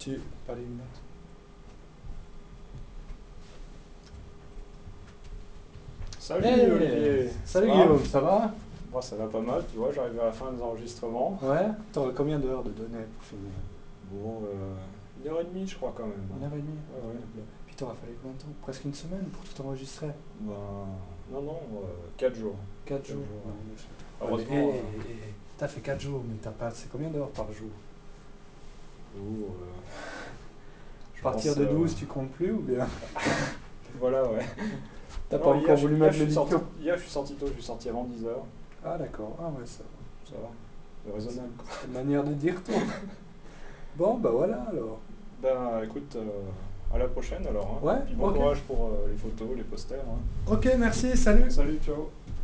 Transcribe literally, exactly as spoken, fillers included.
Tu... pas les lunettes. Salut Hey, Olivier. salut Ça va? Guillaume, ça va? Moi ça va pas mal, tu vois, j'arrive à la fin des enregistrements. Ouais. T'aurais combien d'heures de données pour finir? Bon, euh, une heure et demie je crois quand même. Une heure et demie. Ouais, ouais. Puis t'auras fallu combien de temps? Presque une semaine pour tout enregistrer. Ben, non, non, euh, quatre jours. Quatre jours. jours, Non, ouais. mais je- Heureusement, Ouais, mais, euh, et- et- et- t'as fait quatre jours, mais t'as passé combien d'heures par jour? où, euh, je À partir pense, de euh, douze, tu comptes plus ou bien? voilà, ouais. T'as Non, pas hier, encore je, voulu hier, mettre je le suis sorti, dicton? hier je suis sorti tôt, je suis sorti avant dix heures. Ah d'accord, ah ouais, ça va. Ça va, c'est raisonnable. C'est une manière de dire toi. Bon, bah voilà alors. Ben écoute, euh, à la prochaine alors. Hein. Ouais, Puis bon ok. courage pour euh, les photos, les posters. Hein. Ok, merci, salut. Salut, ciao.